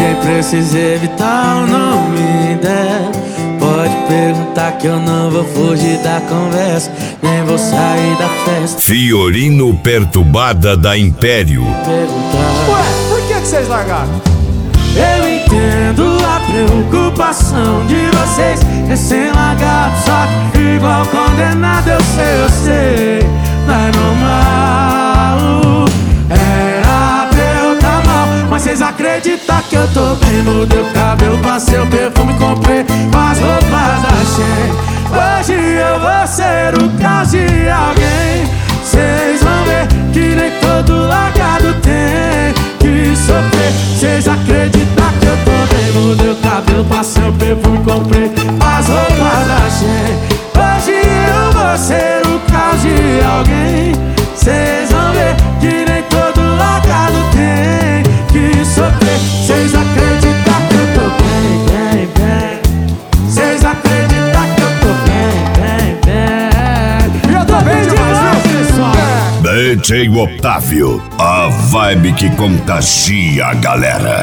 Nem precisa evitar o nome dela. Pode perguntar que eu não vou fugir da conversa, nem vou sair da festa. Fiorino Perturbada da Império. Ué, por que vocês largaram? Eu entendo a preocupação de vocês, recém-largado, só que igual condenado. Eu sei, não é normal. Era pra eu tá mal, mas vocês acreditam que eu tô bem? Mudei o cabelo, passei o perfume, comprei as roupas da Shein. Hoje eu vou ser o caos de alguém. Vocês vão ver que nem todo largado tem que sofrer. Vocês acreditam que eu tô bem? Mudei o cabelo, passei o perfume, comprei as roupas da Shein. Hoje eu vou ser o caos de alguém. Vocês vão ver que nem todo largado tem que sofrer. Vocês acreditam que eu tô bem, bem, bem. Vocês acreditam que eu tô bem, bem, bem. E eu tô bem demais, pessoal. DJ Otávio, a vibe que contagia a galera.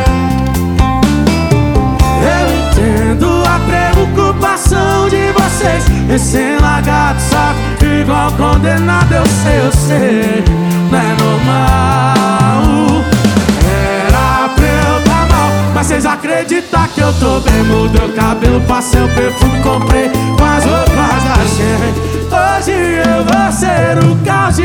Eu entendo a preocupação de vocês, recém-largado, só que igual condenado. Eu sei, não é normal. Era pra eu tá mal, mas vocês acreditam que eu tô bem? Mudei o cabelo, passei o perfume, comprei as roupas da Shein. Hoje eu vou ser o caos